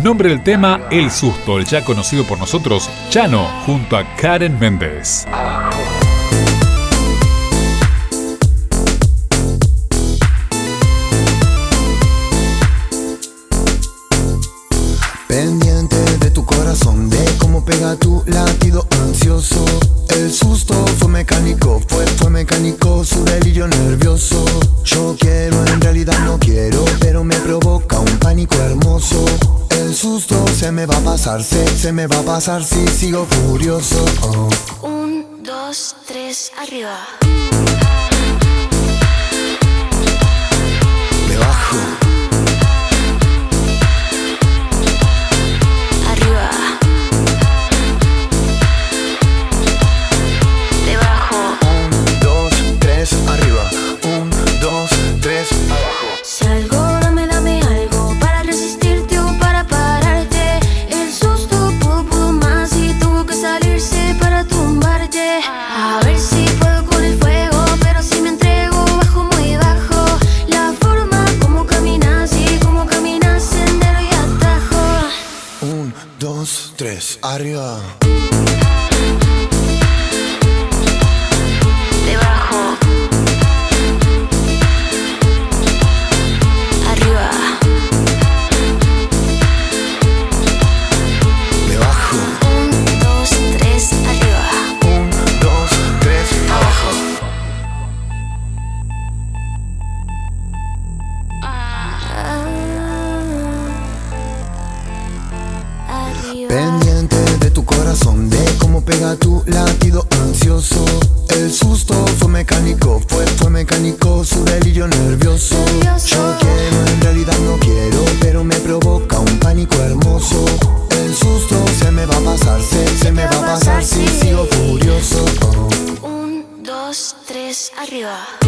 Nombre del tema, El Susto, el ya conocido por nosotros, Chano, junto a Karen Méndez. Pendiente de tu corazón, de cómo pega tu latido ansioso. El susto fue mecánico, fue mecánico, su delirio nervioso. Yo quiero, en realidad no quiero, pero me provoca un pánico hermoso. El susto se me va a pasar, se me va a pasar si sigo furioso. 1, 2, 3, arriba. Me bajo. Arriba, 1, 2, 3, abajo. Si algo, dame algo para resistirte o para pararte. El susto pudo más y tuvo que salirse para tumbarte. A ver si puedo con el fuego, pero si me entrego bajo muy bajo. La forma como caminas y como caminas, sendero y atajo. 1, 2, 3, arriba. Pendiente de tu corazón, de cómo pega tu latido ansioso. El susto fue mecánico, fue mecánico, su delirio nervioso. Yo quiero, en realidad no quiero, pero me provoca un pánico hermoso. El susto se me va a pasar, se me va a pasar si sigo furioso. 1, 2, 3, arriba.